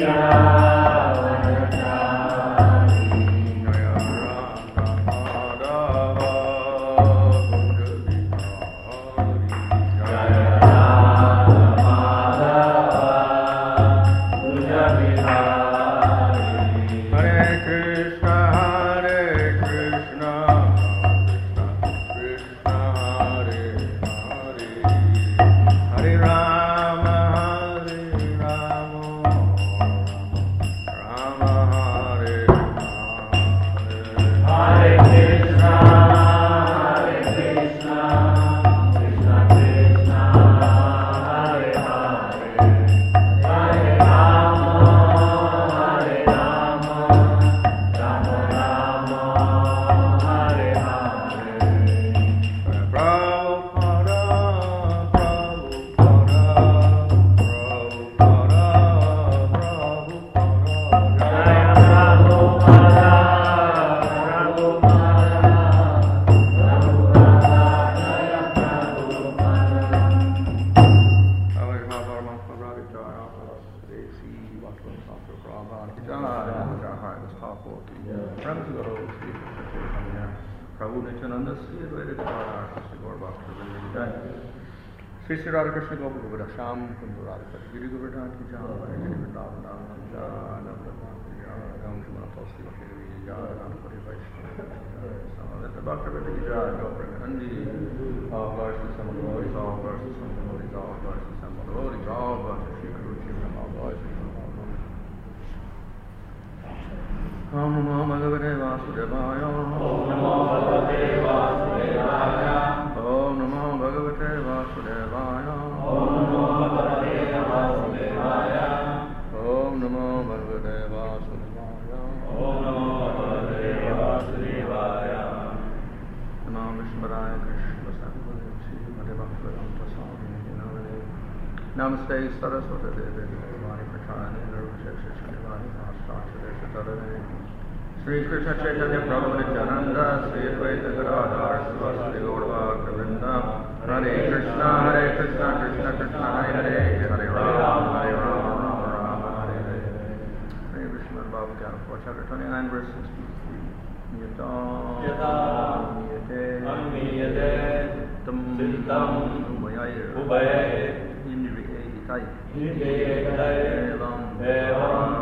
Sri Sri Radha Krishna Gopa Govardhan Sham Kundu Radha Giri Govardhan Ki Jai Shri Vrindavan Jai Navratna Jai Ram Shumana Tulsi Vakiri Jai Ranapuri Vaishnava Jai Samadhi Bhakta Vedi Jai Gopra Kandi all glories to Samadhi all glories to Samadhi all glories to Samadhi all glories to Shri Guru Shivam all glories to Om Namo Bhagavate Vasudevaya Om Namo Bhagavate Vasudevaya Om Namo Bhagavate Vasudevaya Om Namo Bhagavate Vasudevaya Om Namo Bhagavate Vasudevaya Om Namo Bhagavate Vasudevaya Namo Vishmaraya Krishna Sambhave Srimate Bhaktivedanta Swami Namane Namaste Saraswati Devi Vani Prachani Nirvishesha Shrivani Mahastasha Deshatadane Sri Krishna Chaitanya Prabhu Nityananda Sri Advaita Gadadhar Sivasati Gaurava Govinda Hare Krishna Krishna Krishna Hare Hare Hare Rama Rama Rama Hare Hare Hare Vishnu Bhava Jnana 4 chapter 29 verse 63 Yata Niyate Sittam Ubaye Indriye Hitai Evam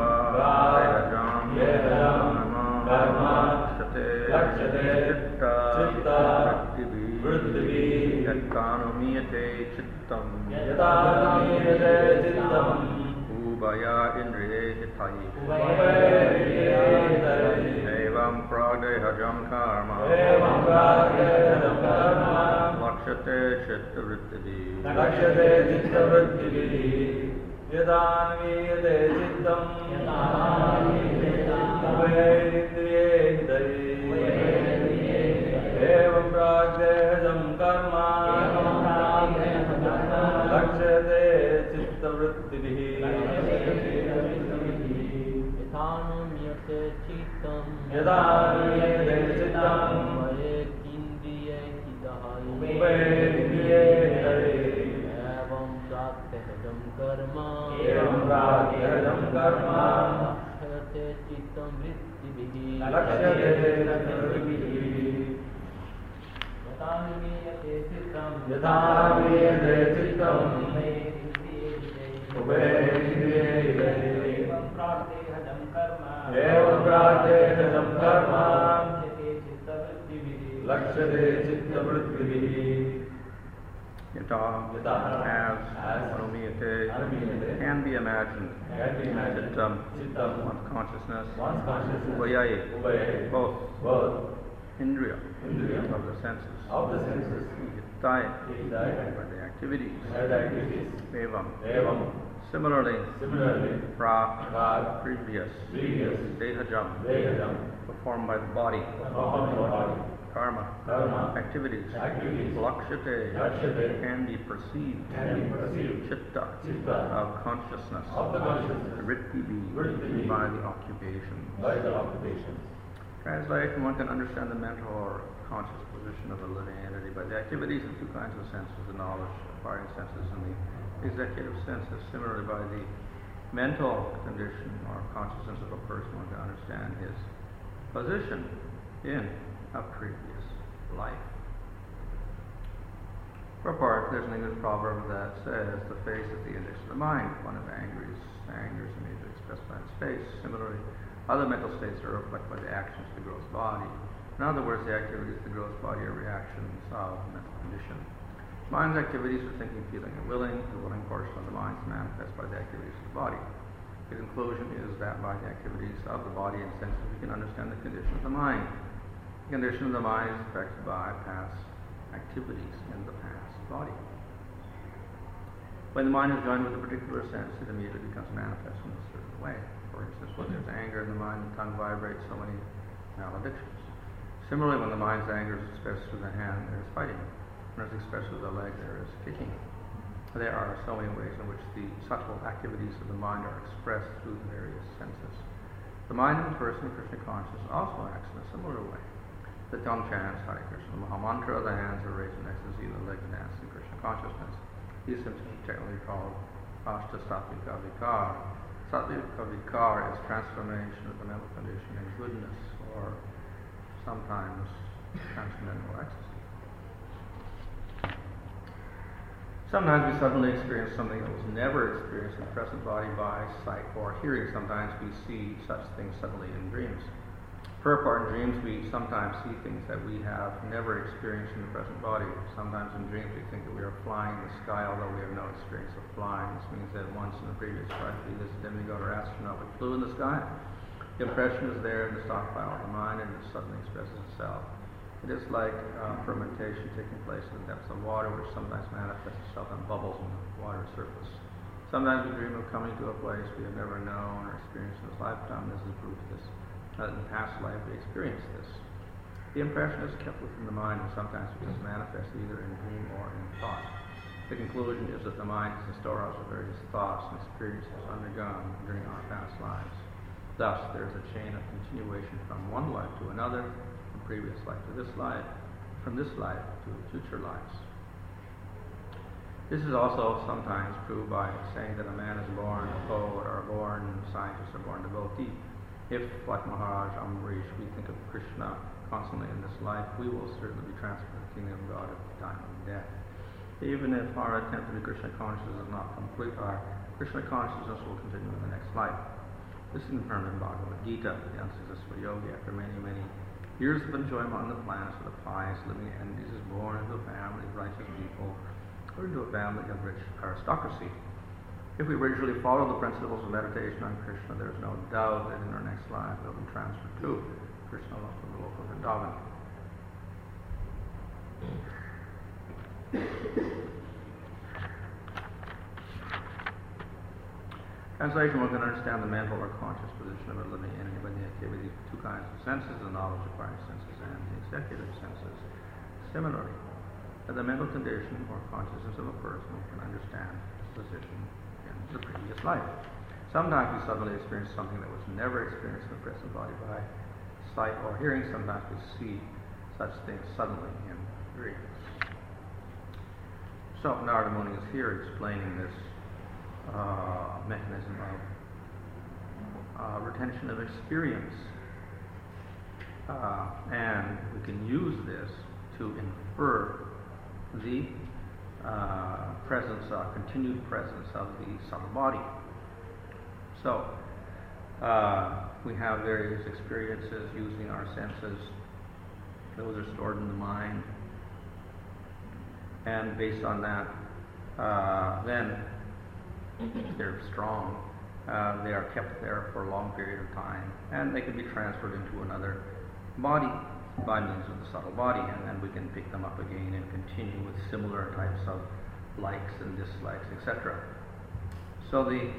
Rajam Karma Lakshate Chitta Vrittivi Yatkanumiyate Chittam Ubaya Indriye Hitai Evam Pragdehajam Karma Lakshate Chitta Vrittivi Yadanviyate Chittam Ubaya Evam Pragdehajam Karma Lakshate Chitta Vrittivi Yadanviyate Chittam Ubaya Evam Pragdehajam Karma Lakshate Chitta Vrittivi Yadanviyate Chittam Evam Pragdehajam Karma Lakshate Chitta Vrittivi Yata as Anumiyate can be imagined Chittam one's consciousness Ubayaye both Indriya of the senses Hitai by the activities Evam similarly previous Dehajam performed by the body Karma activities Lakshate can be perceived Chitta of consciousness Vrittivi by the occupations. Translation: one can understand the mental or conscious position of a living entity by the activities of two kinds of senses, the knowledge acquiring senses and the executive senses. Similarly, by the mental condition or consciousness of a person to understand his position in a previous life. For a part, there's an English proverb that says, the face is the index of the mind. One of anger is immediately expressed by its face. Similarly, other mental states are reflected by the actions of the gross body. In other words, the activities of the gross body are reactions of mental condition. Mind's activities are thinking, feeling, and willing. The willing portion of the mind is manifest by the activities of the body. The conclusion is that by the activities of the body and senses, we can understand the condition of the mind. The condition of the mind is affected by past activities in the past body. When the mind is joined with a particular sense, it immediately becomes manifest in a certain way. For instance, when there's anger in the mind, the tongue vibrates, so many maledictions. Similarly, when the mind's anger is expressed through the hand, there is fighting. When it's expressed through the leg, there is kicking. There are so many ways in which the subtle activities of the mind are expressed through the various senses. The mind of the person in Krishna consciousness also acts in a similar way. The tongue chants Hare Krishna Maha Mantra, the hands are raised in ecstasy, the legs dance in Krishna consciousness. These symptoms are technically called Ashta Sattvika Vikar. Sattvika Vikar is transformation of the mental condition in goodness, or sometimes transcendental ecstasy. Sometimes we suddenly experience something that was never experienced in the present body by sight or hearing. Sometimes we see such things suddenly in dreams. For a part, in dreams we sometimes see things that we have never experienced in the present body. Sometimes in dreams we think that we are flying in the sky, although we have no experience of flying. This means that once in the previous life, this demigod or astronaut we flew in the sky. The impression is there in the stockpile of the mind, and it suddenly expresses itself. It is like fermentation taking place in the depths of water, which sometimes manifests itself in bubbles on the water surface. Sometimes we dream of coming to a place we have never known or experienced in this lifetime. This is proof of this. In the past life we experienced this. The impression is kept within the mind and sometimes becomes manifest either in dream or in thought. The conclusion is that the mind is the storehouse of various thoughts and experiences undergone during our past lives. Thus, there is a chain of continuation from one life to another, from previous life to this life, from this life to future lives. This is also sometimes proved by saying that a man is born a poet or born scientist or born devotee. If, like Maharaj Amrish, we think of Krishna constantly in this life, we will certainly be transferred to the kingdom of God at the time of death. Even if our attempt to be Krishna consciousness is not complete, our Krishna consciousness will continue in the next life. This is confirmed in Bhagavad Gita, the unsuccessful yogi, after many, many years of enjoyment on the planet of the pious living entities, is born into a family of righteous people, or into a family of rich aristocracy. If we originally follow the principles of meditation on Krishna, there is no doubt that in our next life we will be transferred to Krishna Loka Vrindavan. Translation: one can understand the mental or conscious position of a living entity by the activity of two kinds of senses, the knowledge acquiring senses and the executive senses. Similarly, the mental condition or consciousness of a person can understand his position the previous life. Sometimes we suddenly experience something that was never experienced in the present body by sight or hearing. Sometimes we see such things suddenly in dreams. So Narada Muni is here explaining this mechanism of retention of experience, and we can use this to infer the continued presence of the subtle body. So, we have various experiences using our senses. Those are stored in the mind. And based on that, then, if they're strong, they are kept there for a long period of time. And they can be transferred into another body by means of the subtle body, and then we can pick them up again and continue with similar types of likes and dislikes, etc. So the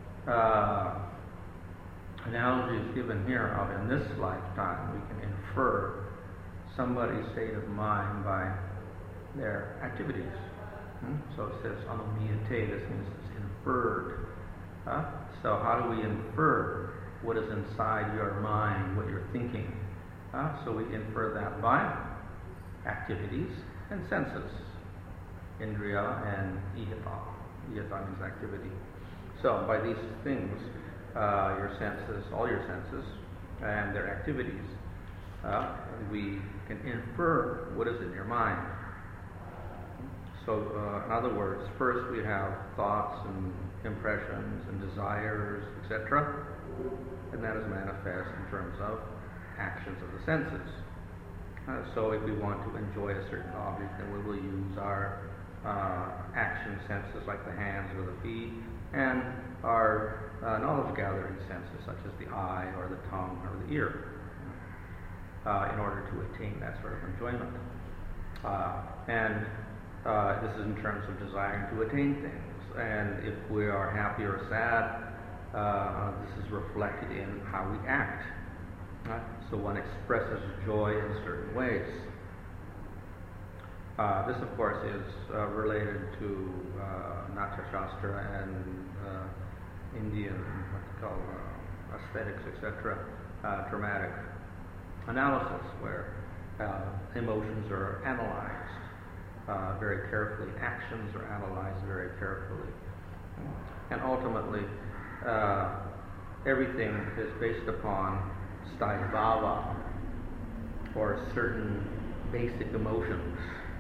analogy is given here of in this lifetime we can infer somebody's state of mind by their activities. So it says anumiyate, this means it's inferred. So how do we infer what is inside your mind, what you're thinking? So we infer that by activities and senses, indriya and ihata. Ihata means activity. So by these things, your senses, all your senses, and their activities, we can infer what is in your mind. So, in other words, first we have thoughts and impressions and desires, etc., and that is manifest in terms of actions of the senses. So if we want to enjoy a certain object, then we will use our action senses like the hands or the feet, and our knowledge-gathering senses such as the eye or the tongue or the ear, in order to attain that sort of enjoyment. This is in terms of desiring to attain things. And if we are happy or sad, this is reflected in how we act. So one expresses joy in certain ways. This, of course, is related to Natya Shastra and Indian, what they call aesthetics, etc., dramatic analysis, where emotions are analyzed very carefully, actions are analyzed very carefully, and ultimately everything is based upon sthaya bhava, or certain basic emotions.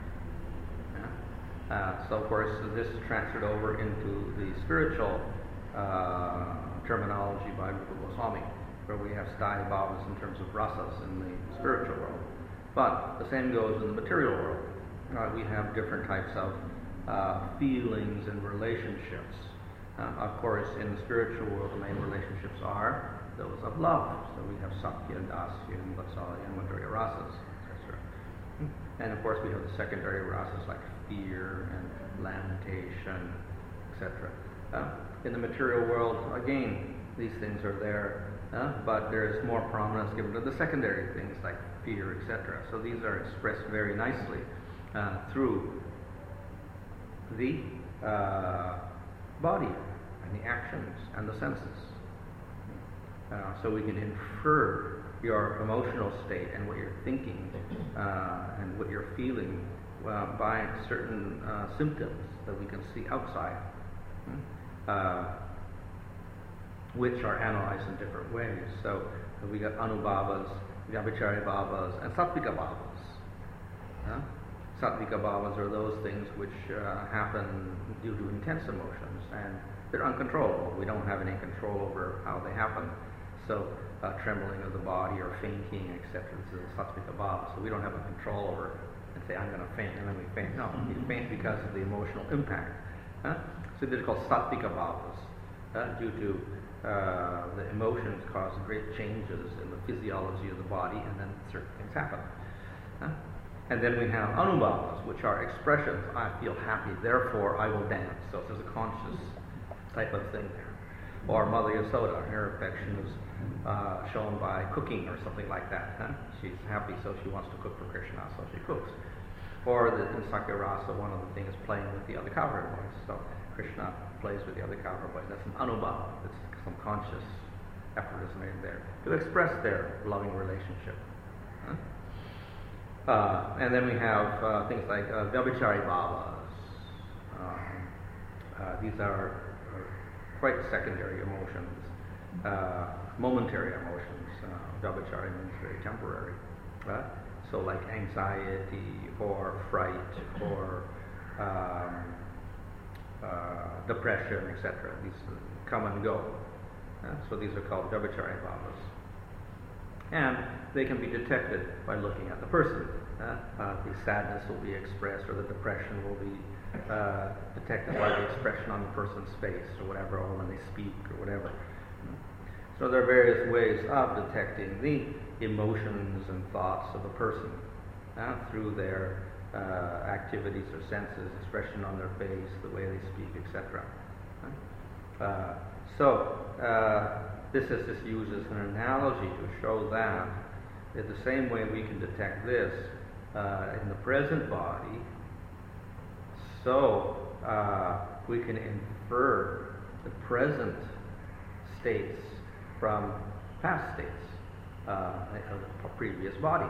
So of course this is transferred over into the spiritual terminology by Rupa Goswami, where we have sthaya bhavas in terms of rasas in the spiritual world. But the same goes in the material world. We have different types of feelings and relationships. Of course, in the spiritual world, the main relationships are those of love. So we have Sakhya, Dasya, and Vatsalya, and Madhurya rasas, etc. And of course, we have the secondary rasas like fear and lamentation, etc. In the material world, again, these things are there, but there is more prominence given to the secondary things like fear, etc. So these are expressed very nicely through the body and the actions and the senses. So we can infer your emotional state and what you're thinking and what you're feeling by certain symptoms that we can see outside, which are analyzed in different ways. So we got anubhavas, vyabhichari bhavas, and sattvika bhavas. Sattvika bhavas are those things which happen due to intense emotions, and they're uncontrollable. We don't have any control over how they happen. So trembling of the body or fainting, etc. This is a sattvika bhava. So we don't have a control over it and say, I'm going to faint, and then we faint. No, we faint because of the emotional impact. So these are called sattvika bhavas, due to the emotions cause great changes in the physiology of the body, and then certain things happen. And then we have anubhavas, which are expressions. I feel happy, therefore I will dance. So there's a conscious type of thing there. Or Mother Yasoda, her affection is shown by cooking or something like that. She's happy, so she wants to cook for Krishna, so she cooks. Or in Sakhya Rasa, one of the things is playing with the other cowherd boys. So Krishna plays with the other cowherd boys. That's an anubhava. It's some conscious effort is made there to express their loving relationship. And then we have things like vyabhichari bhavas. These are quite secondary emotions, momentary emotions. Vyabhichari means very temporary. So like anxiety or fright or depression, etc. These come and go. So these are called vyabhichari bhavas. And they can be detected by looking at the person. The sadness will be expressed, or the depression will be detected by the expression on the person's face, or whatever, or when they speak, or whatever. So there are various ways of detecting the emotions and thoughts of a person through their activities or senses, expression on their face, the way they speak, etc. This is just used as an analogy to show that in the same way we can detect this in the present body, so we can infer the present states from past states of the previous body.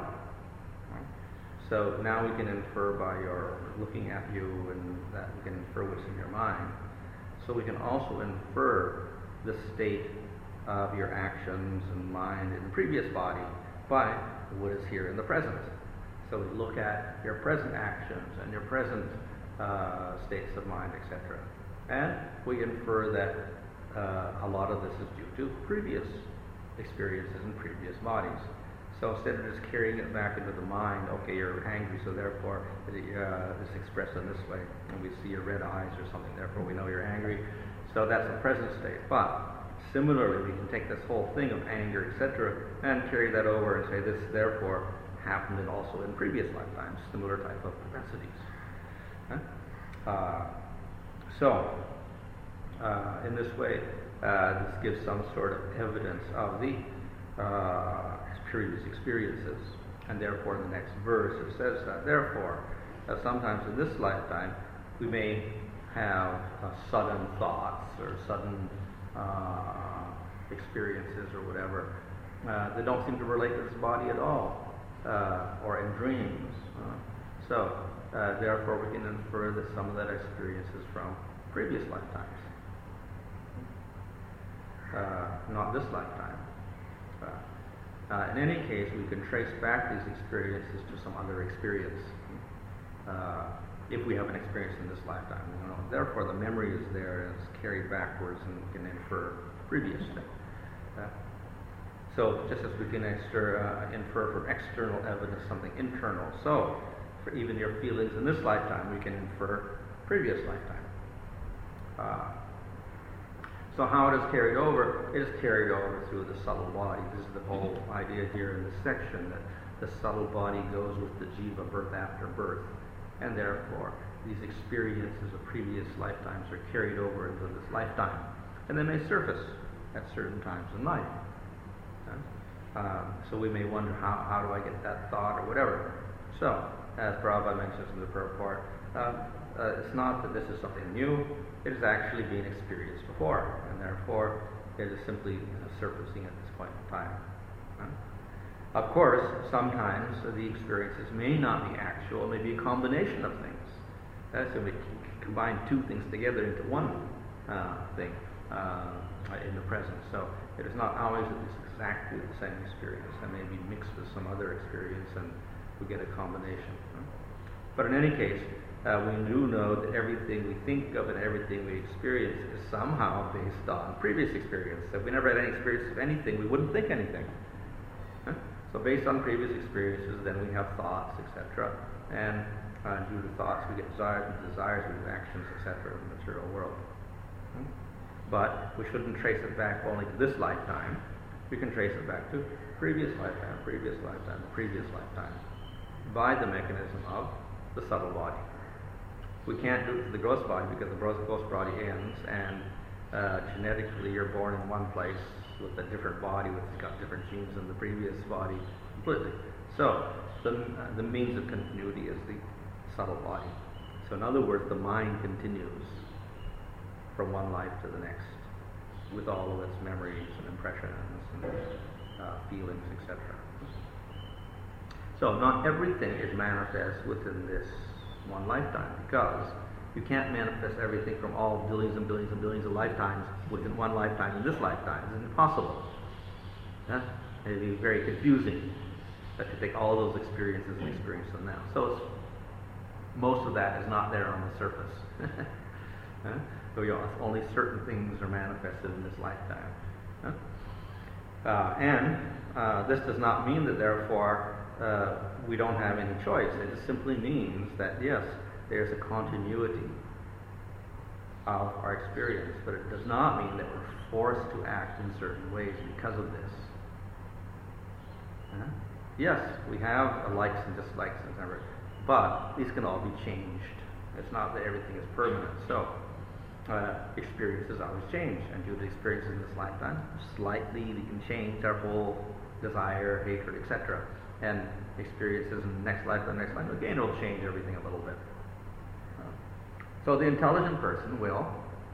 So now we can infer by your looking at you, and that we can infer what's in your mind. So we can also infer the state of your actions and mind in the previous body by what is here in the present. So we look at your present actions and your present states of mind, etc. And we infer that a lot of this is due to previous experiences in previous bodies. So instead of just carrying it back into the mind, okay, you're angry, so therefore it's expressed in this way, and we see your red eyes or something, therefore we know you're angry. So that's the present state. But similarly, we can take this whole thing of anger, etc., and carry that over and say this therefore happened in also in previous lifetimes, similar type of propensities. In this way, this gives some sort of evidence of the previous experiences. And therefore, in the next verse, it says that, therefore, sometimes in this lifetime, we may have sudden thoughts or sudden experiences or whatever that don't seem to relate to this body at all, or in dreams. Therefore, we can infer that some of that experience is from previous lifetimes, not this lifetime. In any case, we can trace back these experiences to some other experience, if we have an experience in this lifetime. Therefore, the memory is there and it's carried backwards, and we can infer previous things. So, just as we can infer from external evidence something internal, so for even your feelings in this lifetime, we can infer previous lifetime. So how it is carried over? It is carried over through the subtle body. This is the whole idea here in this section, that the subtle body goes with the jiva, birth after birth, and therefore these experiences of previous lifetimes are carried over into this lifetime, and they may surface at certain times in life. So we may wonder, how do I get that thought or whatever? So, as Prabhupada mentions in the purport, it's not that this is something new, it is actually being experienced before, and therefore it is simply surfacing at this point in time. Of course, sometimes the experiences may not be actual, it may be a combination of things. So we combine two things together into one thing in the present. So it is not always that it's exactly the same experience. It may be mixed with some other experience, and we get a combination. But in any case, we do know that everything we think of and everything we experience is somehow based on previous experience. If we never had any experience of anything, we wouldn't think anything. So based on previous experiences, then we have thoughts, etc. And due to thoughts, we get desires, and desires, we have actions, etc. in the material world. But we shouldn't trace it back only to this lifetime. We can trace it back to previous lifetime, previous lifetime, previous lifetime, by the mechanism of the subtle body. We can't do it to the gross body because the gross body ends, and genetically you're born in one place with a different body, which has got different genes than the previous body completely. So the means of continuity is the subtle body. So in other words, the mind continues from one life to the next with all of its memories and impressions and feelings, etc. So not everything is manifest within this one lifetime, because you can't manifest everything from all billions and billions and billions of lifetimes within one lifetime in this lifetime. It's impossible. It would be very confusing to take all those experiences and experience them now. So most of that is not there on the surface. So only certain things are manifested in this lifetime. And this does not mean that therefore we don't have any choice. It just simply means that yes, there's a continuity of our experience, but it does not mean that we're forced to act in certain ways because of this. Yes, we have likes and dislikes and whatever, but these can all be changed. It's not that everything is permanent. So experiences always change, and due to experiences in this lifetime, slightly we can change our whole desire, hatred, etc. And experiences in the next lifetime, again, it'll change everything a little bit. So the intelligent person will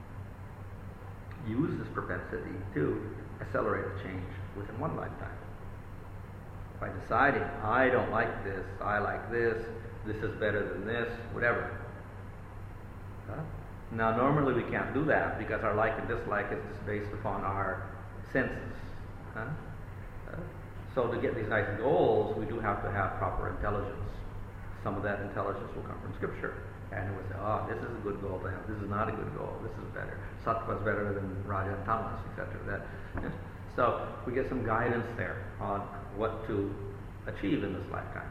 use this propensity to accelerate the change within one lifetime. By deciding, I don't like this, I like this is better than this, whatever. Now, normally we can't do that because our like and dislike is just based upon our senses. Huh? So to get these nice goals, we do have to have proper intelligence. Some of that intelligence will come from Scripture. And it will say, oh, this is a good goal to have. This is not a good goal. This is better. Sattva is better than Raja and Tamas, etc. So we get some guidance there on what to achieve in this lifetime.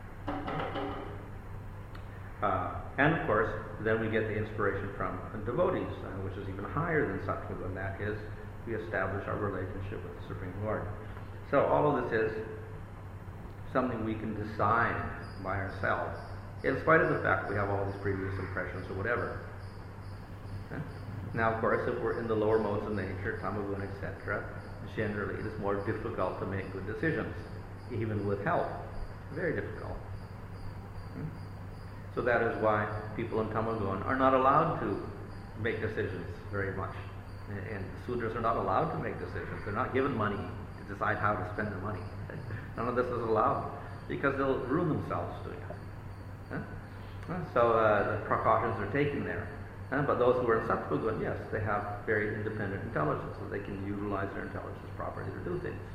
And of course, then we get the inspiration from devotees, which is even higher than Sattva, and that is we establish our relationship with the Supreme Lord. So all of this is something we can decide by ourselves, in spite of the fact we have all these previous impressions or whatever. Now, of course, if we're in the lower modes of nature, tamaguna, etc., generally it is more difficult to make good decisions, even with help. Very difficult. So that is why people in Tamagun are not allowed to make decisions very much. And Sudras are not allowed to make decisions. They're not given money to decide how to spend their money. None of this is allowed because they'll ruin themselves doing it. So the precautions are taken there. But those who are in Sattva Gun, yes, they have very independent intelligence, so they can utilize their intelligence properly to do things.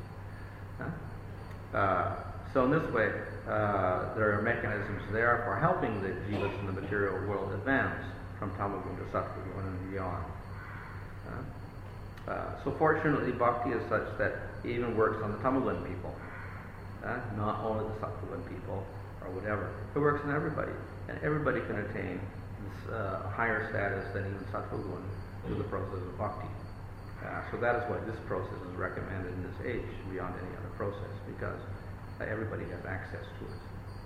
So in this way, there are mechanisms there for helping the jivas in the material world advance from Tamagun to Sattva Gun and beyond. So fortunately, bhakti is such that it even works on the Tamagun people, not only the Sattva Gun people or whatever. It works on everybody, and everybody can attain this higher status than even Sattva Gun through the process of bhakti. So that is why this process is recommended in this age beyond any other process, because everybody has access to it.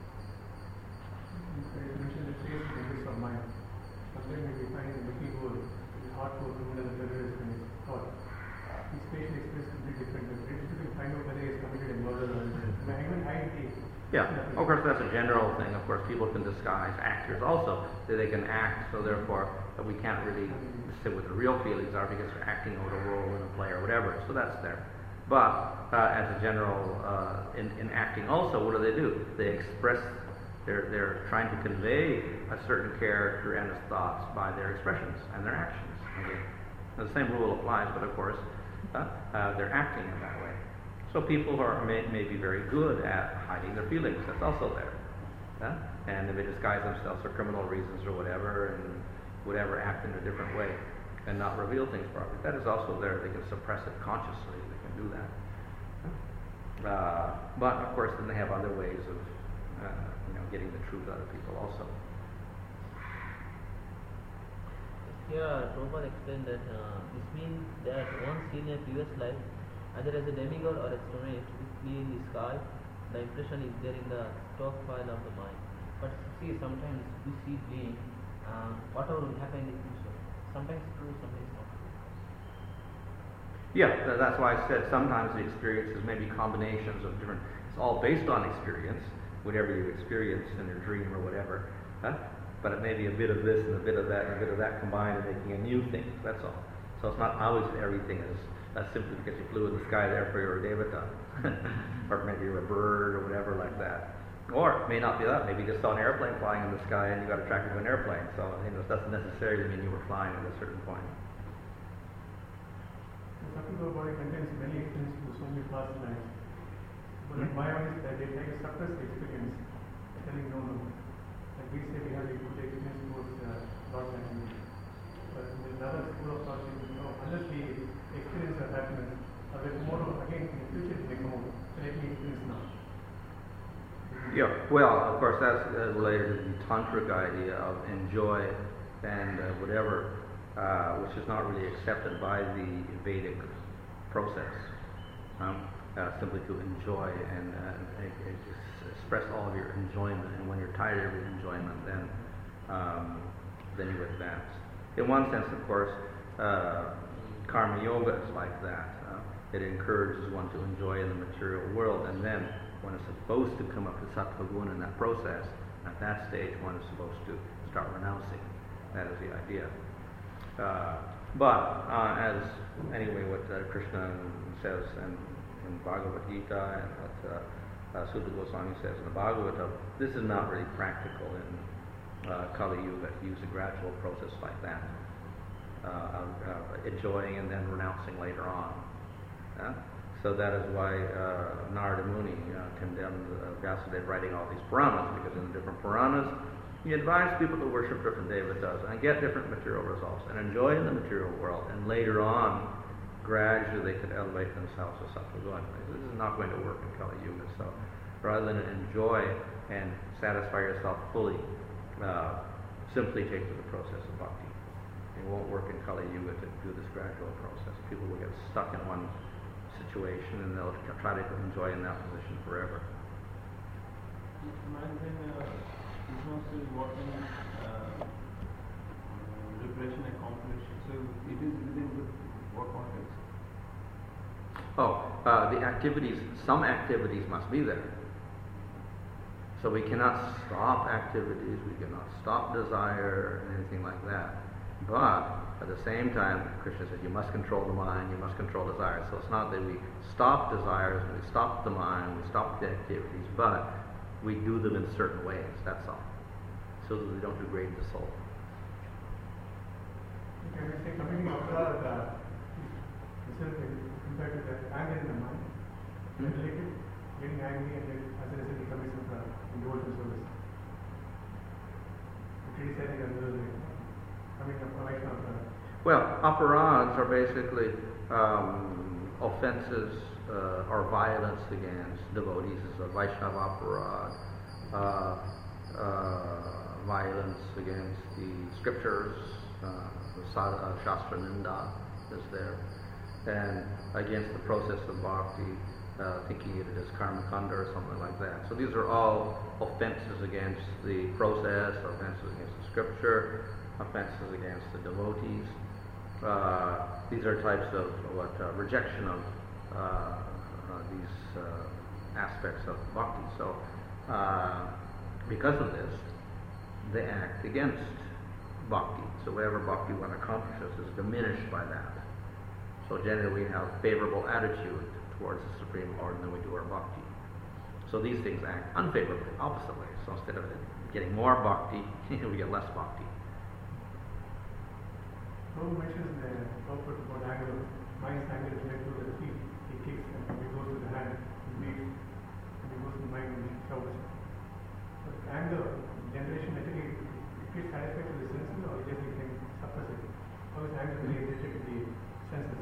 You mentioned the taste changes of mind. Sometimes we find looking good, it's hard to remember the terrorist when it's thought. His facial expression is very different. It's difficult to find out whether he has committed a murder or not. Even hide the. Yeah, of course that's a general thing. Of course people can disguise, actors also, that they can act, so therefore we can't really say what the real feelings are because they're acting out a role in a play or whatever, so that's there. But as a general, in acting also, what do? They express, they're trying to convey a certain character and his thoughts by their expressions and their actions. Okay? The same rule applies, but of course they're acting in that way. So people who may be very good at hiding their feelings, that's also there. And if they disguise themselves for criminal reasons or whatever, and whatever, act in a different way and not reveal things properly, that is also there. They can suppress it consciously. They can do that. But of course, then they have other ways of getting the truth out of people also. Here, Prabhupada explained that this means that once seen in a previous life, either as a demigod or a sonate, is clear in the sky, the impression is there in the stockpile of the mind. But see, sometimes we see being, whatever will happen in the future. Sometimes true, sometimes not true. Yeah, that's why I said sometimes the experiences may be combinations of different. It's all based on experience, whatever you experience in your dream or whatever. But it may be a bit of this and a bit of that and a bit of that combined and making a new thing. That's all. So it's not always everything is. That's simply because you flew in the sky, therefore you're a devata. Or maybe you're a bird or whatever like that. Or it may not be that. Maybe you just saw an airplane flying in the sky and you got attracted to an airplane. So it doesn't necessarily mean you were flying at a certain point. The Sattva body contains many experiences to so many past lives. But my own is that they try to suppress the experience, telling no. Like we say we have a good experience towards Lord and but in another school of thought, unless we experience of happiness, or tomorrow again in the future it may come out. So let me experience now. Yeah, well, of course that's related to the tantric idea of enjoy and whatever, which is not really accepted by the Vedic process. Simply to enjoy and express all of your enjoyment, and when you're tired of your enjoyment, then you advance. In one sense, of course, karma yoga is like that. It encourages one to enjoy in the material world, and then one is supposed to come up to sattva guna in that process. At that stage, one is supposed to start renouncing. That is the idea. But as anyway, what Krishna says in Bhagavad Gita and what Sutta Goswami says in the Bhagavatam, this is not really practical in Kali Yuga to use a gradual process like that. enjoying and then renouncing later on. So that is why Narada Muni condemned Vyasadeva writing all these Puranas, because in the different Puranas he advised people to worship different devatas and get different material results and enjoy in the material world, and later on gradually they could elevate themselves to sattva. This is not going to work in Kali Yuga. So rather than enjoy and satisfy yourself fully, simply take to the process of bhakti. It won't work in Kali Yuga to do this gradual process. People will get stuck in one situation and they'll try to enjoy in that position forever. Imagine Krishna is working repression accomplished. So it is within what context? The activities, some activities must be there. So we cannot stop activities, we cannot stop desire, and anything like that. But at the same time, Krishna said you must control the mind, you must control desire. So it's not that we stop desires, we stop the mind, we stop the activities, but we do them in certain ways, that's all. So that we don't degrade the soul. Can I say committing apurad itself compared to the anger in the mind? Related, getting angry and then as a result becoming in devotional service. Criticizing others, coming up Vaishnava. Well, aparads are basically offenses or violence against devotees. Is a Vaishnava aparad. Violence against the scriptures, Shastra Ninda is there, and against the process of bhakti, thinking it as karma kanda or something like that. So these are all offenses against the process, offenses against the scripture, offenses against the devotees. These are types of rejection of these aspects of bhakti. So because of this, they act against bhakti. So whatever bhakti one accomplishes is diminished by that. So generally we have favorable attitude towards the Supreme Lord, and then we do our bhakti. So these things act unfavorably, oppositely. So instead of getting more bhakti, we get less bhakti. Prabhu mentions in the purport about anger, mind's anger is related to the feet. He kicks and he goes to the hand, he beats, and he goes to the mind and he shouts. But anger, generation, actually, it gets satisfied to the senses or just you can suppress it. How is anger related to the senses?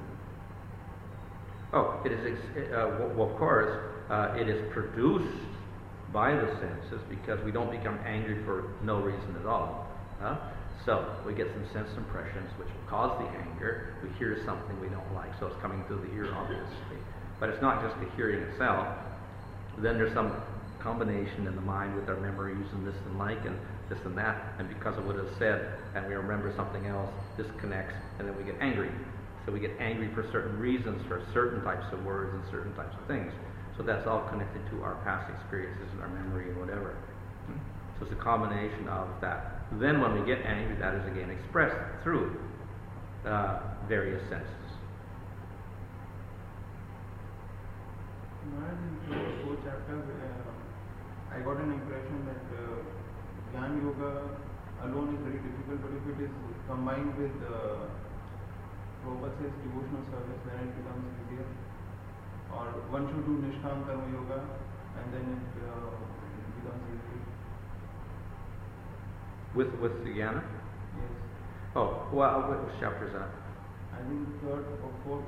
It is, well, of course, it is produced by the senses because we don't become angry for no reason at all. So we get some sense impressions which will cause the anger. We hear something we don't like, so it's coming through the ear, obviously. But it's not just the hearing itself. Then there's some combination in the mind with our memories and this and like and this and that, and because of what is said, and we remember something else, this connects, and then we get angry. So we get angry for certain reasons, for certain types of words and certain types of things. So that's all connected to our past experiences and our memory and whatever. So it's a combination of that. Then when we get angry, that is again expressed through various senses. In the fourth chapter, I got an impression that Jnana Yoga alone is very difficult, but if it is combined with Prabhupada says devotional service, then it becomes easier. Or one should do Nishkam Karma Yoga and then it becomes easy. With the jnana? Yes. Oh, well, which chapter is that? I think third or fourth.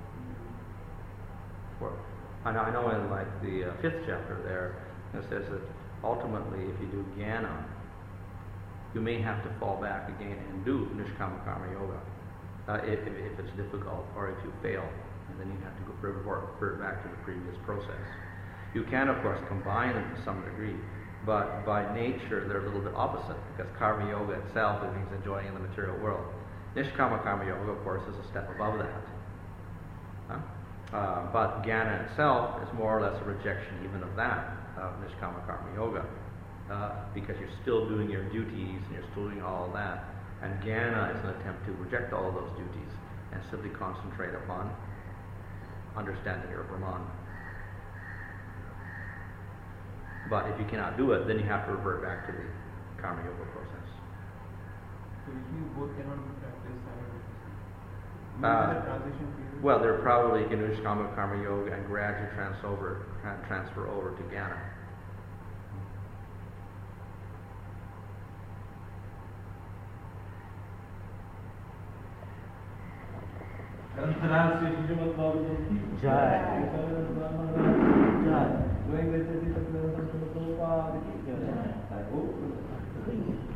Fourth. I know in like the fifth chapter there, it says that ultimately if you do jnana, you may have to fall back again and do Nishkama Karma Yoga. If it's difficult or if you fail, and then you have to go revert back to the previous process. You can, of course, combine them to some degree, but by nature they're a little bit opposite, because Karma Yoga itself, it means enjoying in the material world. Nishkama Karma Yoga, of course, is a step above that. But Jnana itself is more or less a rejection even of that, of Nishkama Karma Yoga, because you're still doing your duties and you're still doing all of that. And Jnana is an attempt to reject all of those duties and simply concentrate upon understanding your Brahman. But if you cannot do it, then you have to revert back to the Karma Yoga process. So which means both cannot be practiced simultaneously. the transition period? Well, they're probably Ganesh Kama Karma Yoga and gradually transfer over to Jnana. Jai.